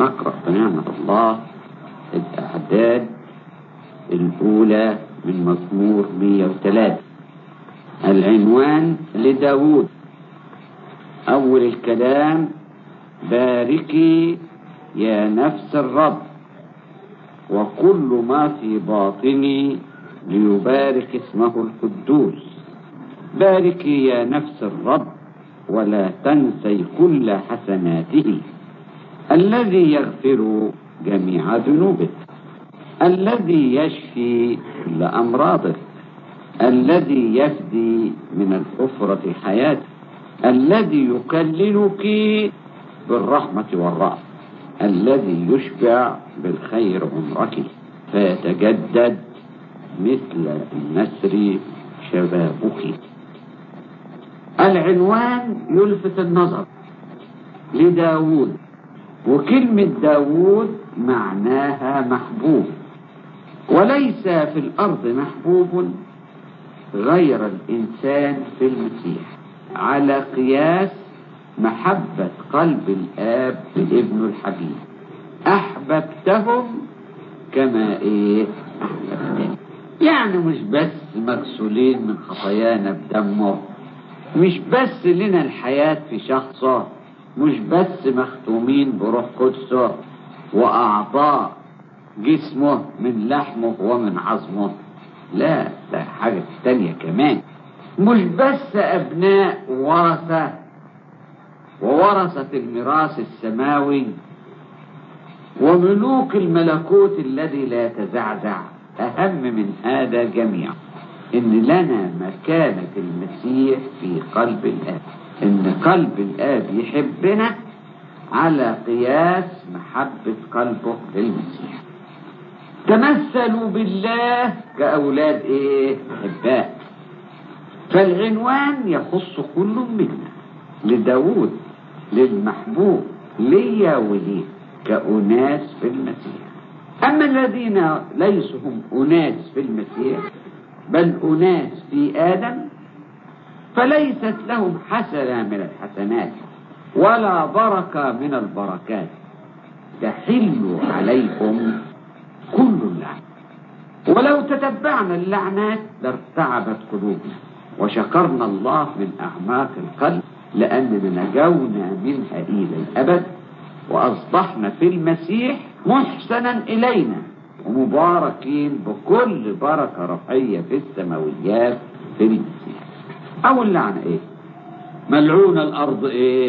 نقرأ بنعمة الله الأعداد الأولى من مزمور 103. العنوان لداود. أول الكلام: باركي يا نفس الرب وكل ما في باطني ليبارك اسمه القدوس. باركي يا نفس الرب ولا تنسي كل حسناته، الذي يغفر جميع ذنوبك، الذي يشفي كل أمراضك، الذي يفدي من الحفرة حياتك، الذي يكللك بالرحمة والرأف، الذي يشبع بالخير عمرك فيتجدد مثل النسر شبابك. العنوان يلفت النظر لداود، وكلمة داود معناها محبوب، وليس في الأرض محبوب غير الإنسان في المسيح، على قياس محبة قلب الآب لابنه الحبيب. أحببتهم كما أحببتني. يعني مش بس مغسولين من خطايانا بدمه، مش بس لنا الحياة في شخصه، مش بس مختومين بروح قدسه وأعضاء جسمه من لحمه ومن عظمه، لا، ده حاجة تانية كمان. مش بس أبناء ورثة وورثة الميراث السماوي وملوك الملكوت الذي لا يتزعزع. أهم من هذا جميع إن لنا مكانة المسيح في قلب الآب، إن قلب الآب يحبنا على قياس محبة قلبه للمسيح. تمثلوا بالله كأولاد أحباء. فالعنوان يخص كل منا، لداود، للمحبوب، ليا وليه، كأناس في المسيح. أما الذين ليسوا هم أناس في المسيح بل أناس في آدم، فليست لهم حسنة من الحسنات ولا بركة من البركات، تحل عليكم كل اللعنة. ولو تتبعنا اللعنات لارتعبت قلوبنا وشكرنا الله من أعماق القلب، لأننا نجونا منها إلى الأبد وأصبحنا في المسيح محسنا إلينا ومباركين بكل بركة روحية في السماويات في المسيح. أول لعنة ملعون الأرض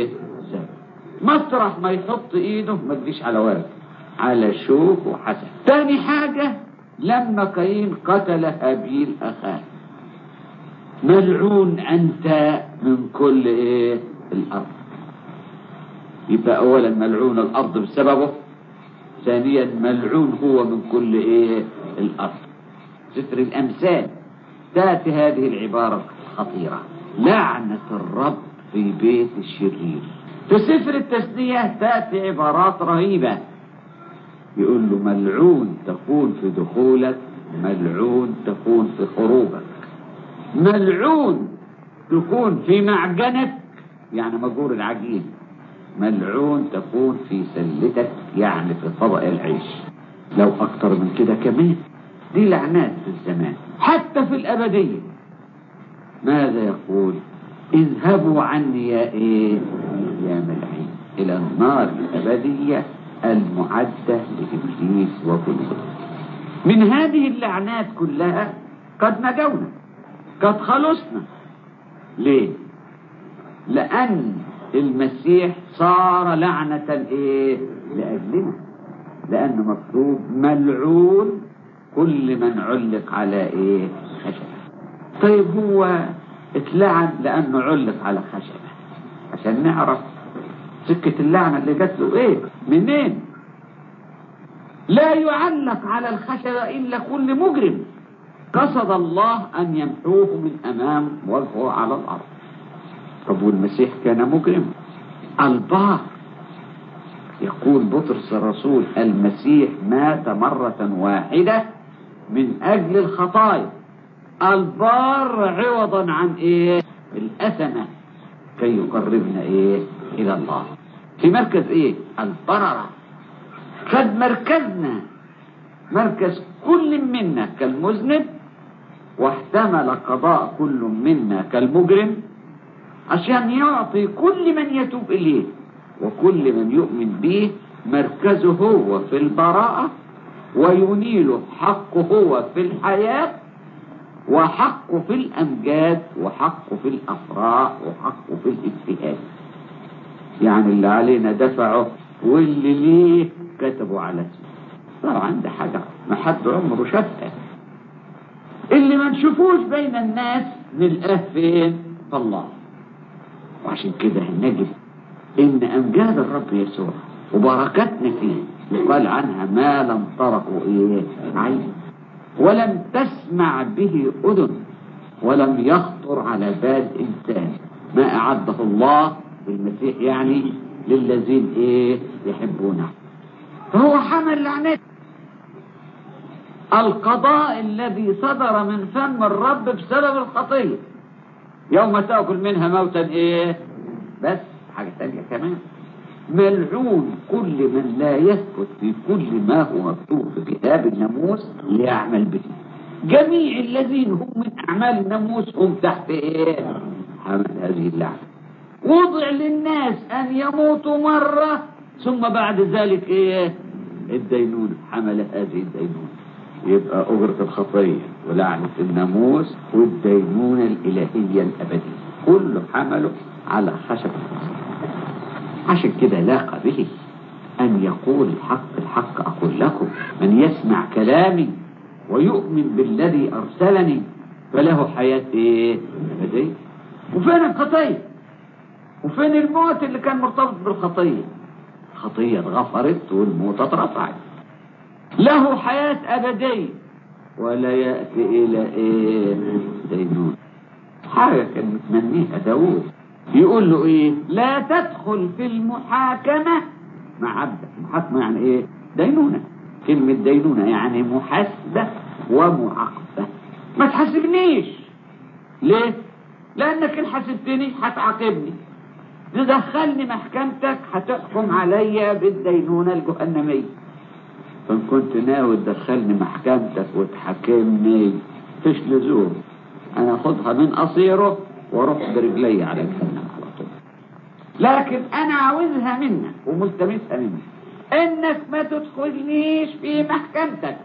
مطرح ما يحط إيده ما تجيش على ورد، على شوك وحسن. تاني حاجة لما قايين قتل هابيل أخاه، ملعون أنت من كل الأرض. يبقى أولا ملعون الأرض بسببه، ثانيا ملعون هو من كل الأرض. سفر الأمثال تأتي هذه العبارة الخطيرة: لعنة الرب في بيت الشرير. في سفر التثنية تأتي عبارات رهيبة، يقول له ملعون تكون في دخولك، ملعون تكون في خروجك، ملعون تكون في معجنك يعني مجور العجين، ملعون تكون في سلتك يعني في طبق العيش. لو أكتر من كده كمان، دي لعنات في الزمان. حتى في الأبدية ماذا يقول؟ اذهبوا عني يا ملعين إلى النار الأبدية المعدة لإبليس وجنوده. من هذه اللعنات كلها قد نجونا، قد خلصنا. ليه؟ لأن المسيح صار لعنة لأجلنا، لأنه مكتوب ملعون كل من علق على خشبة. طيب هو اتلعن لأنه علق على خشبة، عشان نعرف سكة اللعنة اللي جات له منين. لا يعلق على الخشبة إلا كل مجرم قصد الله أن يمحوه من أمام وجهه على الأرض. طب والمسيح كان مجرم؟ البار يقول بطرس الرسول: المسيح مات مرة واحدة من أجل الخطايا، البار عوضا عن الأثمة كي يقربنا إلى الله. في مركز البررة خد مركزنا، مركز كل منا كالمذنب، واحتمل قضاء كل منا كالمجرم، عشان يعطي كل من يتوب إليه وكل من يؤمن به مركزه هو في البراءة، وينيله حقه هو في الحياة، وحقه في الأمجاد، وحقه في الأفراح، وحقه في الاجتهاد. يعني اللي علينا دفعه واللي ليه كتبوا على اسمه. صار عنده حاجة ما حد عمره شافها، اللي ما نشوفوش بين الناس نلقاه فين؟ في الله. وعشان كده نجد ان امجاد الرب يسوع وبركتنا فيه يقال عنها ما لم تره عين، ولم تسمع به اذن، ولم يخطر على بال انسان، ما اعده الله بالمسيح يعني للذين يحبونه. فهو حمل لعنته. القضاء الذي صدر من فم الرب بسبب الخطيه، يوم تأكل منها موتا بس حاجة تانية كمان، ملعون كل من لا يثبت في كل ما هو مكتوب في كتاب الناموس ليعمل به. جميع الذين هم من أعمال الناموس هم تحت حمل هذه اللعنة. وضع للناس أن يموتوا مرة ثم بعد ذلك الدينونة. حمل هذه الدينونة، يبقى أجرة الخطية ولعنة الناموس والدينونة الإلهية الأبدية كله حمله على خشب الخطية. عشان كده لاقى به أن يقول الحق أقول لكم، من يسمع كلامي ويؤمن بالذي أرسلني فله حياة أبدية. وفين الخطية؟ وفين الموت اللي كان مرتبط بالخطية؟ الخطية اتغفرت والموت اترفعت. له حياة أبدية ولا يأتي إلى دينون. حاجة كان متمنيها داود، يقول له لا تدخل في المحاكمة مع عبدك. محاكمة يعني دينونة. كلمة دينونة يعني محاسبة ومعاقبة. ما تحاسبنيش. ليه؟ لأنك إن حاسبتني هتعاقبني، تدخلني محكمتك هتحكم عليا بالدينونة الجهنمية. فإن كنت ناوي تدخلني محكمتك وتحاكمني فيش لزوم، أنا أخذها من قصيره واروح برجلي على جهنم على طول. لكن أنا عاوزها منك وملتمسها منك إنك ما تدخلنيش في محكمتك.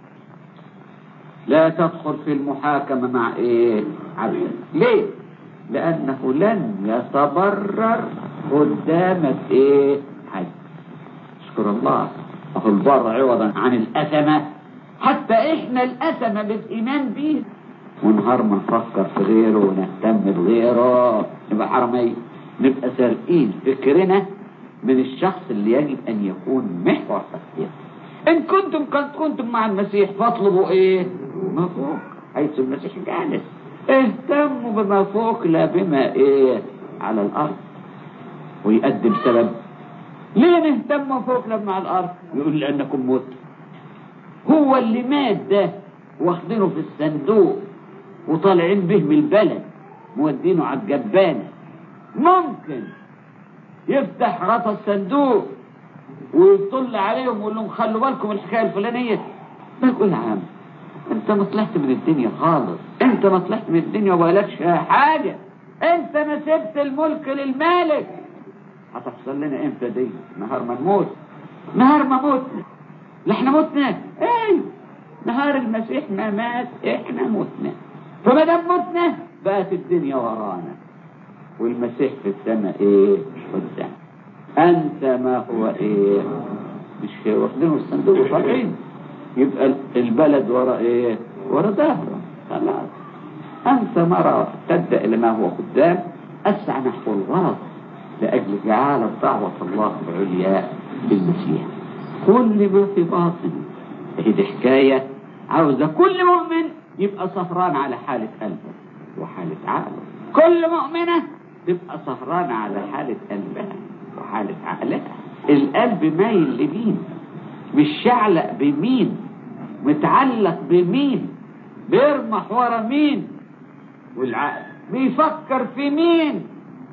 لا تدخل في المحاكمة مع عبدك. ليه؟ لأنه لن يتبرر قدامك حد. اشكر الله. أخو البر عوضا عن الأثمة. حتى إحنا الأثمة بالإيمان به، ونهار ما نفكر في غيره ونهتم بغيره نبقى حرامية، نبقى سارقين فكرنا من الشخص اللي يجب أن يكون محور تفكير. إن كنتم مع المسيح فاطلبوا ما فوق حيث المسيح جالس. اهتموا بما فوق لا بما على الأرض. ويقدم سبب ليه نهتم فوق لما على الأرض؟ يقول لأنكم موت. هو اللي مات ده واخدينه في الصندوق وطالعين به من البلد مودينه على الجبانة. ممكن يفتح غطا الصندوق ويطل عليهم ويقول لهم خلوا بالكم الحكاية الفلانية. ما يقول يا عم انت ما طلعت من الدنيا خالص، انت ما طلعت من الدنيا وبقالكش حاجة، انت ما سبت الملك للمالك. هتحصل لنا امتى دي؟ نهار ما نموت. نهار ما موتنا. لا احنا موتنا نهار المسيح ما مات احنا موتنا. فما دام موتنا بقت الدنيا ورانا والمسيح في السماء قدام. انت ما هو مش واخدينه الصندوق وطالعين، يبقى البلد ورا ورا ظهره خلاص. انت مرة تبدأ الى ما هو قدام، اسعى نحو الغرض لأجل جعالة دعوة الله العليا بالمسيح. كل ما في باطن. دي حكاية عاوزة كل مؤمن يبقى سهران على حالة قلبه وحالة عقله. كل مؤمنة تبقى سهران على حالة قلبها وحالة عقلها. القلب مايل لمين؟ مش شعلق بمين؟ متعلق بمين؟ بيرمح ورا مين؟ والعقل بيفكر في مين؟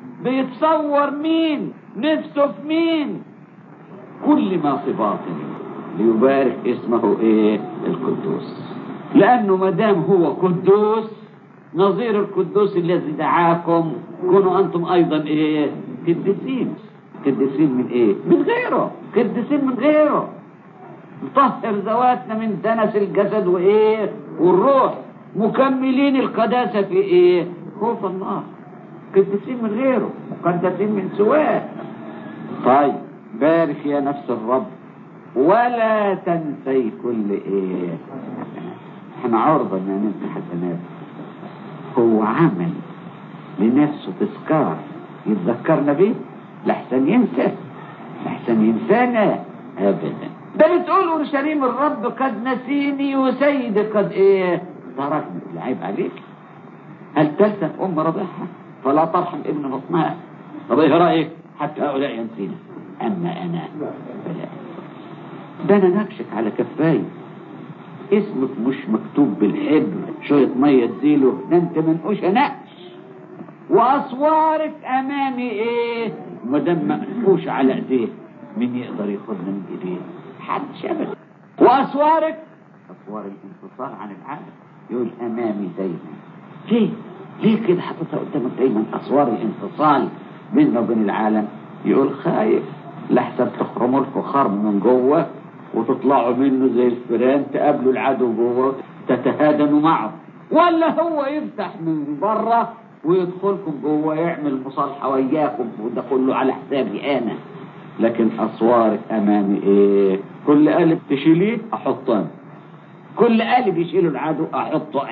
بيتصور مين؟ نفسه في مين؟ كل ما في باطنه ليبارك اسمه ايه القدوس، لانه ما دام هو قدوس نظير القدوس الذي دعاكم كونوا انتم ايضا ايه قديسين. قديسين من ايه؟ من غيره، قديسين من غيره. نطهر ذواتنا من دنس الجسد وايه والروح، مكملين القداسة في ايه خوف الله، قديسين من غيره، مقدسين من سواه. طيب بارك يا نفس الرب ولا تنسي كل ايه. احنا عرضة ان ننسى حسنات. هو عمل لنفسه تذكار يتذكرنا بيه، لحسن ينسى، لحسن ينسانا ابدا. ده بتقول اورشليم الرب قد نسيني وسيدي قد ايه تركني. العيب عليك. هل تلسف ام رضعها فلا ترحم ابن بطنها؟ طب ايه رايك؟ حتى هؤلاء ينسينا، اما انا فلا. ده انا نكشك على كفاي، اسمك مش مكتوب بالحبر شويه ميه تزيله، ده انت منقوش نقش، واسوارك امامي ايه مدام منقوش على ايديه، مين يقدر ياخدنا من ايديه؟ محدش ابدا. واسوارك اسوار الانفصال عن العالم، يقول امامي دايما. ليه كده حاططها قدامك دايما اسوار الانفصال بيننا وبين العالم؟ يقول خايف لحسن تخرموا لكم خرم من جوه وتطلعوا منه زي الفيران تقابلوا العدو جوه تتهادنوا معه، ولا هو يفتح من بره ويدخلكم جوه يعمل مصالحه وياكم، وده كله على حسابي انا. لكن اسوارك امامي ايه؟ كل قالب تشيليه احطه انا، كل قالب يشيله العدو احطه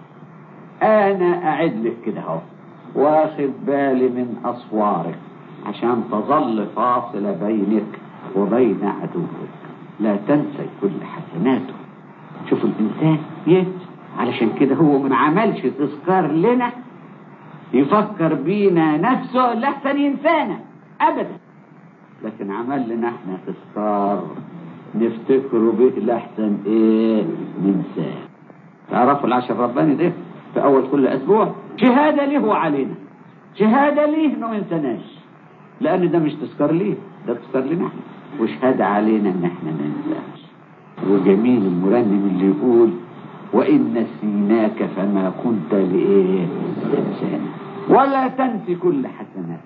انا اعد لك كده اهو، واخد بالي من اسوارك عشان تظل فاصله بينك وبين عدوك. لا تنسى كل حسناته. شوف الانسان علشان كده هو ما عملش تذكار لنا يفكر بينا نفسه لحسن ينسانا ابدا، لكن عمل لنا احنا تذكار نفتكره به لحسن ايه ننساه. تعرفوا العشر الرباني ده في اول كل اسبوع شهاده ليه وعلينا، شهاده ليه انه ما ينسناش، لان ده مش تذكار ليه، ده تذكار لنا احنا، وشهاده علينا ان احنا ما ننساش. وجميل المرنم اللي يقول وان نسيناك فما كنت لايه تنسانا ولا تنسي كل حسنات.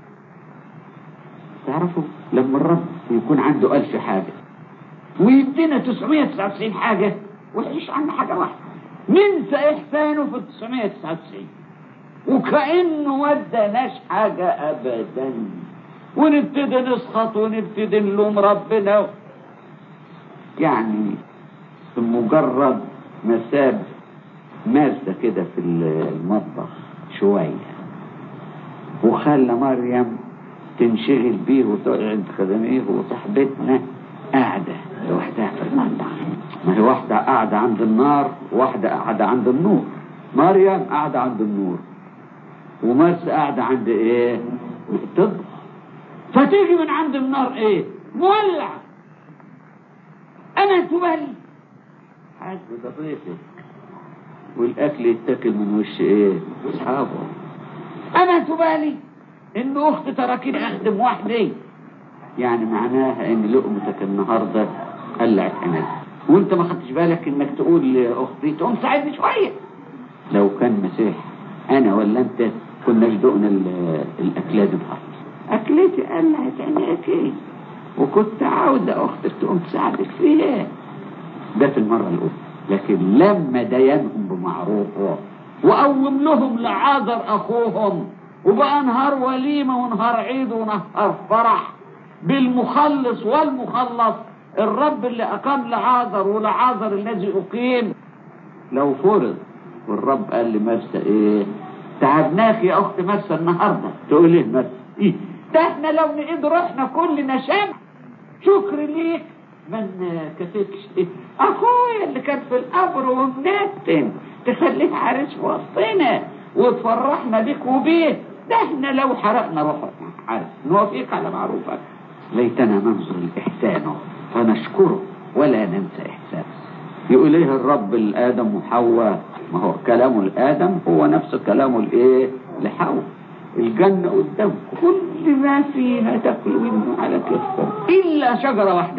تعرفوا لما الرب يكون عنده 1000 حاجه ويدينا 999 حاجه ويعيش عنا حاجه واحده، ننسى احسانه في 999 وكأنه ما اداناش حاجه ابدا، ونبتدي نسخط ونبتدي نلوم ربنا. يعني مجرد ما ساب مادة كده في المطبخ شوية وخلى مريم تنشغل بيه وتقعد خدميه وصاحبتنا قاعدة لوحدها في المطبخ. ما هي واحدة قاعدة عند النار وواحدة قاعدة عند النور. مريم قاعدة عند النور ومرسى قاعدة عند ايه تطبخ، فتيجي من عند النار ايه مولع. انا تبالي حاسس ده ضيفك والاكل يتاكل من وش ايه اصحابه. انا تبالي ان اختي تركني اخدم وحدي، يعني معناها ان لقمتك النهارده قلعت انا، وانت ما خدتش بالك انك تقول لاختي تقوم ساعدني شويه. لو كان مسيح انا ولا انت كنا جدقنا الاكلات دي بحر. اكلتي قلعت عينيكي وكنت عاوزه اختك تقوم تساعدك فيها. ده في المره الاولى. لكن لما دينهم بمعروفه وقوم لهم لعازر اخوهم وبقى نهار وليمه ونهار عيد ونهار فرح بالمخلص والمخلص، الرب اللي اقام لعازر ولعازر الذي اقيم. لو فرض والرب قال لمرسى ايه تعبناك يا اخت مرسى النهارده، تقول ايه مرسى ايه ده احنا لو نقيد روحنا كلنا شمع شكر ليك من كتكش إيه؟ اخويا اللي كان في القبر ومنتن تخليه عريس في وسطنا وتفرحنا بيك وبيه، ده احنا لو حرقنا روحنا عارف نوافيك على معروفك. ليتنا ننظر لإحسانه فنشكره ولا ننسى إحسانه. يقول ايه الرب لآدم وحواء؟ ما هو كلامه لآدم هو نفس كلامه لإيه لحواء. الجنة قدامكم كل ما فيها تاكلوا منه على كيفكم إلا شجرة واحدة بس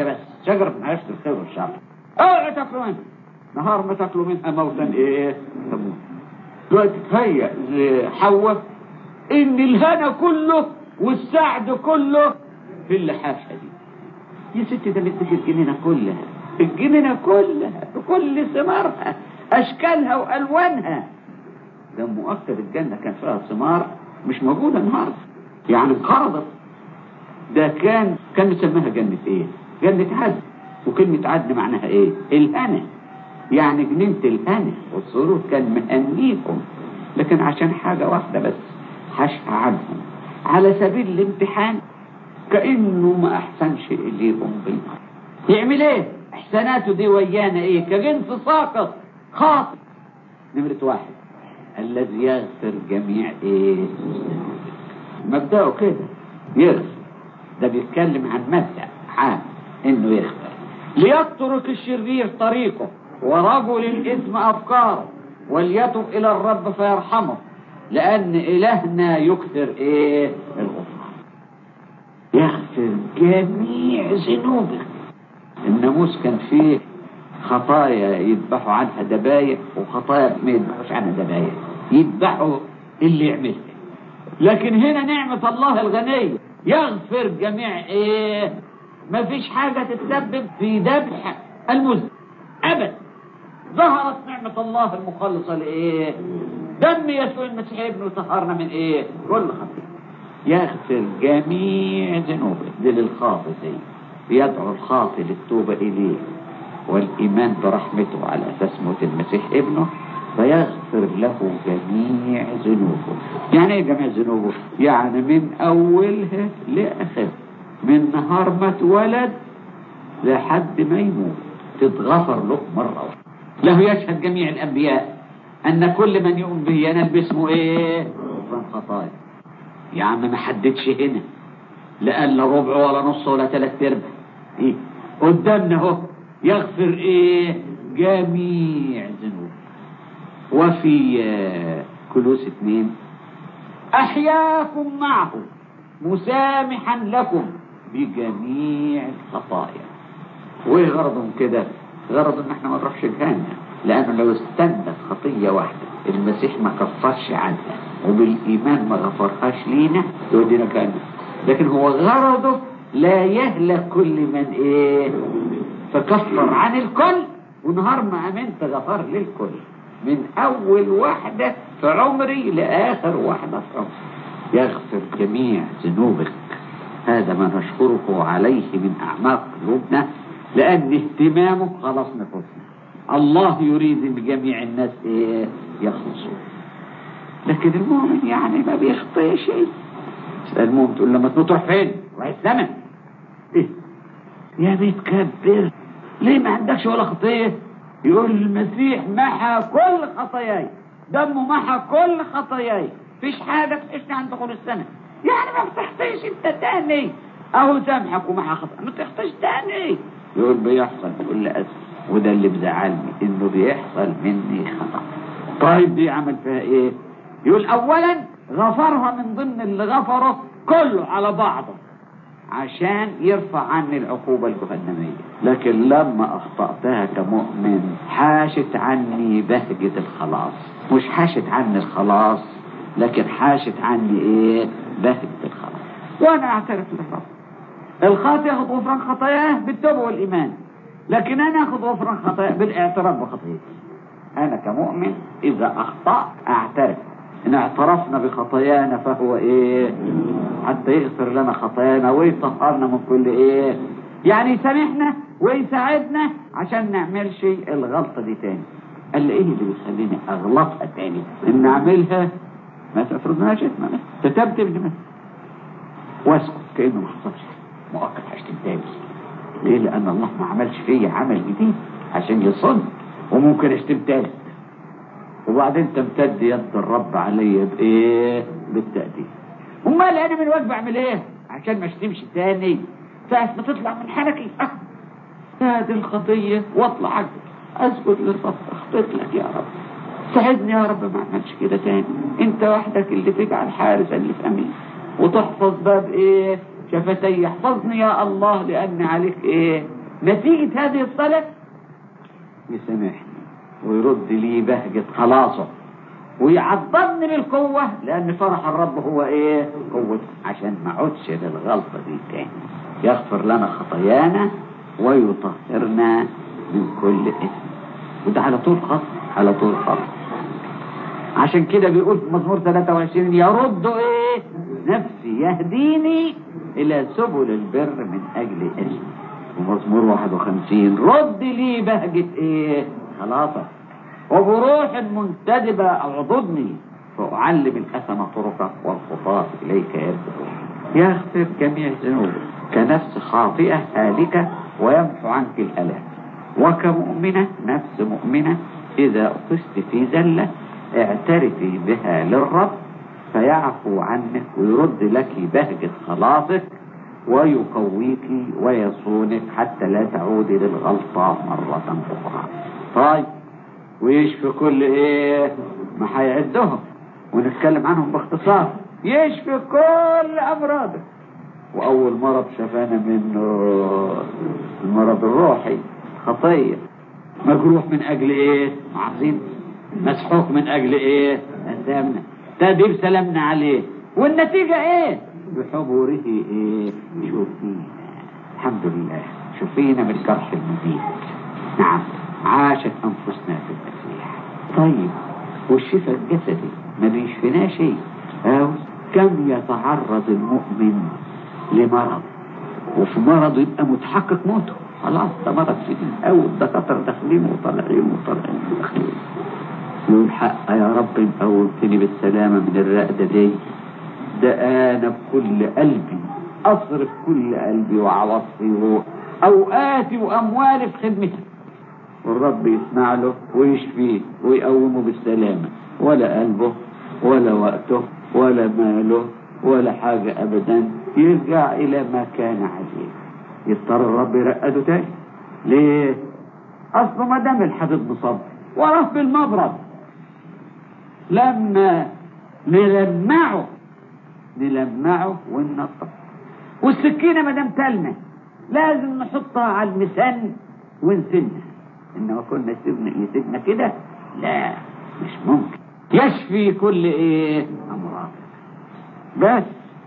شجرة من عشت الخير والشر، اوعوا تاكلوا منها، نهار ما تاكلوا منها موتا ايه تموت. دلوقتي تهيأ لحواء ان الهنا كله والسعد كله في اللحافة دي. يا ستي ده بدك الجنينة كلها، الجنينة كلها بكل ثمارها اشكالها والوانها. ده مؤكد الجنة كان فيها ثمار مش موجودة النهارده، يعني انقرضت. ده كان مسماها جنة ايه؟ جنة عدن. وكلمة عدن معناها ايه؟ الهنا، يعني جنينة الهنا والسرور كان مهنيكم، لكن عشان حاجة واحدة بس حشها عنهم على سبيل الامتحان، كأنه ما احسنش اليهم بالمرة. يعمل ايه؟ احساناته دي ويانا ايه؟ كجنس ساقط خاطئ. نمرة واحد الذي يغفر جميع ايه؟ مبدأه كده يغفر. ده بيتكلم عن مبدأ عام انه يغفر. ليترك الشرير طريقه ورجل الإثم أفكاره وليتب إلى الرب فيرحمه، لأن إلهنا يكثر إيه؟ الغفران. يغفر جميع ذنوبك. الناموس كان فيه خطايا يذبحوا عنها دبايح، وخطايا ما يذبحوش عنها دبايح، يذبحوا اللي يعملها. لكن هنا نعمة الله الغنية يغفر جميع إيه؟ ما فيش حاجة تتسبب في ذبح المذنب أبدا. ظهرت نعمة الله المخلصة لإيه؟ دم يسوع المسيح ابنه طهرنا من إيه؟ كل خطيئة. يغفر جميع ذنوبه. دي للخاطئين، يدعو الخاطئ للتوبة إليه والإيمان برحمته على أساس موت المسيح ابنه، فيغفر له جميع ذنوبه. يعني إيه جميع ذنوبه؟ يعني من أولها لآخرها، من نهار ما اتولد لحد ما يموت تتغفر له مرة واحدة. له يشهد جميع الأنبياء أن كل من يؤمن به ينال باسمه إيه؟ غفران خطايا. يا عم ما حددش هنا، لا قال لا ربع ولا نص ولا 3/4. إيه قدامنا اهو يغفر إيه؟ جميع ذنوب. وفي كولوس 2 أحياكم معه مسامحا لكم بجميع الخطايا. وايه غرضهم كده؟ غرض ان احنا ما نروحش جهنم، لانه لو استنت خطيه واحده المسيح ما كفرش عنها وبالايمان ما غفرهاش لينا يودينا جهنم. لكن هو غرضه لا يهلك كل من ايه؟ فكفر عن الكل، ونهار ما امنت غفر للكل، من اول واحده في عمري لاخر واحده في عمري. يغفر جميع ذنوبك. هذا ما نشكره عليه من أعماق قلوبنا، لأن اهتمامه خلاص نفوسنا. الله يريد ان جميع الناس ايه؟ يخلصوا. لكن المؤمن يعني ما بيخطئش. المؤمن تقول لما تروح فين؟ راح السماء. ايه يا متكبر، ليه ما عندكش ولا خطيه؟ يقول المسيح محى كل خطاياي، دمه محى كل خطاياي، فيش حاجه تحشني عن دخول السماء. يعني ما بتخطيش انت تاني، اهو سامحك ومحى خطأ، ما تخطيش تاني. يقول بيحصل بكل اسف، وده اللي بزعلني انه بيحصل مني خطأ. طيب دي عمل فيها ايه؟ يقول اولا غفرها من ضمن اللي غفره كله على بعضه عشان يرفع عني العقوبة الجهنمية. لكن لما اخطأتها كمؤمن حاشت عني بهجة الخلاص، مش حاشت عني الخلاص لكن حاشت عني ايه؟ بهجة الخلاص. وانا اعترف للرب. الخاطئ ياخد غفران خطاياه بالتوبة والايمان، لكن انا اخد غفران خطاياه بالاعتراف بخطيئتي. انا كمؤمن اذا اخطأت اعترف. ان اعترفنا بخطايانا فهو ايه؟ حتى يغفر لنا خطايانا ويطهرنا من كل ايه؟ يعني يسامحنا ويساعدنا عشان نعملش الغلطة دي تاني. قال لي ايه اللي بيخليني اغلطها تاني؟ ان اعملها ما تفرضناش اسمها تتبتب لمن واسكت كأنه ما حصلش، مؤكد هشتم تاني. ليه؟ لان الله ما عملش فيا عمل جديد عشان يصد، وممكن اشتم تاني. وبعدين تمتد يد الرب علي بايه؟ بالتأديب. امال انا من واجب اعمل ايه عشان ما اشتمش تاني؟ ساعة ما تطلع من حنكي هذه الخطية واطلع عجل اسجد للرب، اخطيت لك يا رب، ساعدني يا رب ما اعملش كده تاني. انت وحدك اللي تجعل حارسا لفمي وتحفظ باب ايه؟ شفتي. احفظني يا الله لان عليك ايه؟ نتيجة هذه الصلاة يسامحني ويرد لي بهجة خلاصه ويعظمني بالقوة، لأن فرح الرب هو إيه؟ قوة، عشان ما عدش للغلطة دي تاني. يغفر لنا خطايانا ويطهرنا من كل إثم. وده على طول خط، على طول خط. عشان كده بيقول في مزمور 23 يرد إيه؟ نفسي يهديني إلى سبل البر من أجل اسمي. ومزمور 51 رد لي بهجة إيه؟ خلاصك، وبروح منتدبة أعضدني فأعلم الأثم طرقك والخطاة إليك يرجعون. يغفر جميع الذنوب كنفس خاطئة هالكة ويمحو عنك الآلام. وكمؤمنة نفس مؤمنة إذا أخذت في زلة اعترفي بها للرب فيعفو عنك ويرد لك بهجة خلاصك ويقويك ويصونك حتى لا تعودي للغلطة مرة أخرى. طيب، ويشفي كل ايه؟ ما هيعدهم ونتكلم عنهم باختصار. يشفي كل امراضك. واول مرض شفانا منه المرض الروحي، خطيه. مجروح من اجل ايه؟ معصية. مسحوق من اجل ايه؟ اثامنا. تدير سلامنا عليه. والنتيجه ايه؟ بحضوره ايه؟ شوفينا. الحمد لله شوفينا من الجرح المبين. نعم، عاشت أنفسنا في المسيح. طيب، والشفاء الجسدي ما بيشفينا شيء. أو كم يتعرض المؤمن لمرض وفي مرض يبقى متحقق موته، خلاص ده مرض شديد أو الدكاترة داخلين وطالعين وداخلين، يقول حق يا رب قومتني بالسلامة من الرقدة دي. ده أنا بكل قلبي أصرف كل قلبي وعواطفي وأوقاتي وأموالي في خدمتك، والرب يسمع له ويشفيه ويقومه بالسلامة. ولا قلبه ولا وقته ولا ماله ولا حاجة أبدا، يرجع إلى ما كان عليه. يضطر الرب يرقده تاني. ليه؟ أصله ما دام الحبيب مصاب وراه بالمبرد، لما نلمعه وننطق. والسكينة ما دام تلمع لازم نحطها على المسن ونسنها. إنما كنا يسيبنا كده؟ لا، مش ممكن. يشفي كل ايه؟ امراض. بس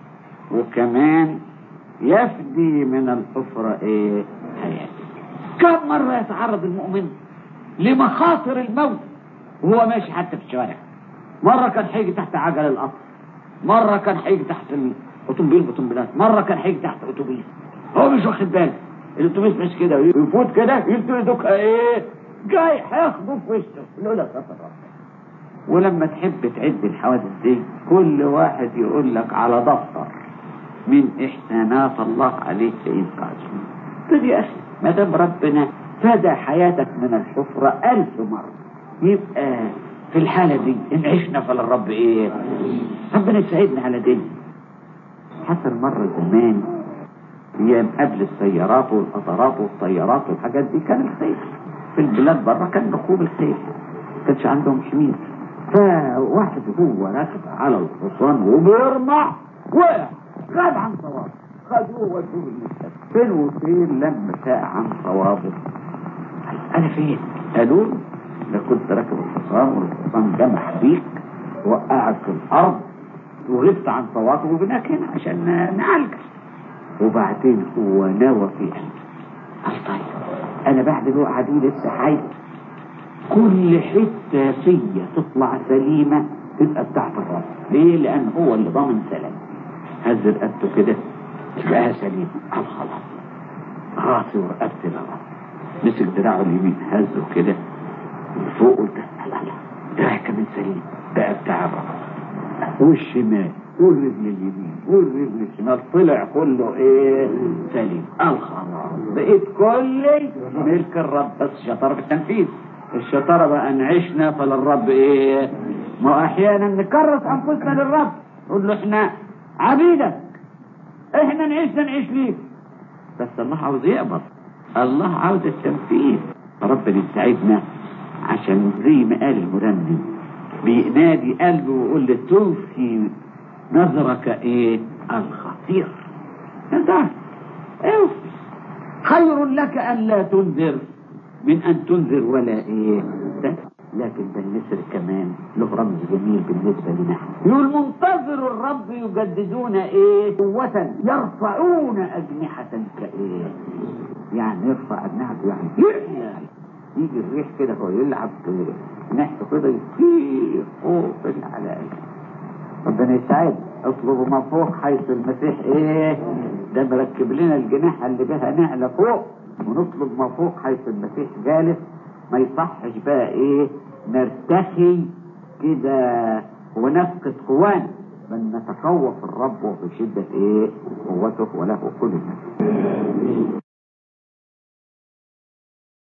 وكمان يفدي من الحفرة ايه؟ حياته. كم مرة يتعرض المؤمن لمخاطر الموت وهو ماشي حتى في الشوارع. مرة كان هيجي تحت عجل القطر، مرة كان هيجي تحت الأوتومبيلات، مرة كان هيجي تحت أوتوبيس. هو مش واخد باله، الأوتوبيس مش كده يفوت كده يلتقي دوكا ايه؟ جاي هياخده في وشه لولا ستر ربنا. ولما تحب تعد الحوادث دي كل واحد يقول لك على دفتر من إحسانات الله عليك يبقى عجل. طيب يا أخي، ما دام ربنا فدى حياتك من الحفرة 1000 مرة، يبقى في الحالة دي إن عشنا فللرب إيه؟ ربنا يساعدنا على دي. حصل مرة زمان أيام قبل السيارات والقطارات والطيارات والحاجات دي كان الخيل في البلاد بره، كان ركوب الخيل كانش عندهم حمير. فواحد هو راكب على الحصان وبيرمح وقع، غاب عن صوابه، خدوه ودوه المستشفى. فين وفين لما ساء عن صوابه. انا فين؟ قالوا ده كنت راكب الحصان والحصان جمح بيك وقعك في الارض وغبت عن صوابه وبناك هنا عشان نعالجك. وبعدين هو نوى في قلبه قال طيب انا بعد الوقعه دي لسه حي، كل حته فيا تطلع سليمه تبقى بتاعت الرب. ليه؟ لان هو اللي ضامن سلام. هز رقبته كده تبقى سليمه. قال خلاص راسي ورقبتي للرب. مسك دراعه اليمين هزه كده فوق قلت لا دراعي كمان سليم بقى بتاع الرب. والشمال والرجل اليمين والرجل الشمال طلع كله ايه؟ سليم. قال خلاص بقيت كلي ملك الرب. بس شطاره في التنفيذ. الشطاره بقى ان عشنا فللرب ايه؟ ما احيانا نكرس انفسنا للرب نقول له احنا عبيدك، احنا نعيش ليك. بس الله عاوز يقبض، الله عاوز التنفيذ. ربنا يساعدنا عشان زي ما قال المرنم بينادي قلبه ويقول له توفي نظرك ايه؟ الخطير. نظر اوفي خير لك أن لا تنذر من أن تنذر ولا إيه ده. لكن ده النسر كمان له رمز جميل بالنسبة لنا. يقول منتظر الرب يجددون إيه قوة يرفعون أجنحة كإيه، يعني يرفع أجنحته يعني يجي الريح كده هو يلعب نحته كده يطير فوق العلاج. ربنا يساعد. اطلبوا ما فوق حيث المسيح ايه ده مركب لنا الجناح اللي بها نعلى فوق، ونطلب ما فوق حيث المسيح جالس. ما يصحش بقى ايه نرتخي كده ونفقد قوانا، بل نتقوى في الرب وفي شدة ايه قوته وله كل الناس.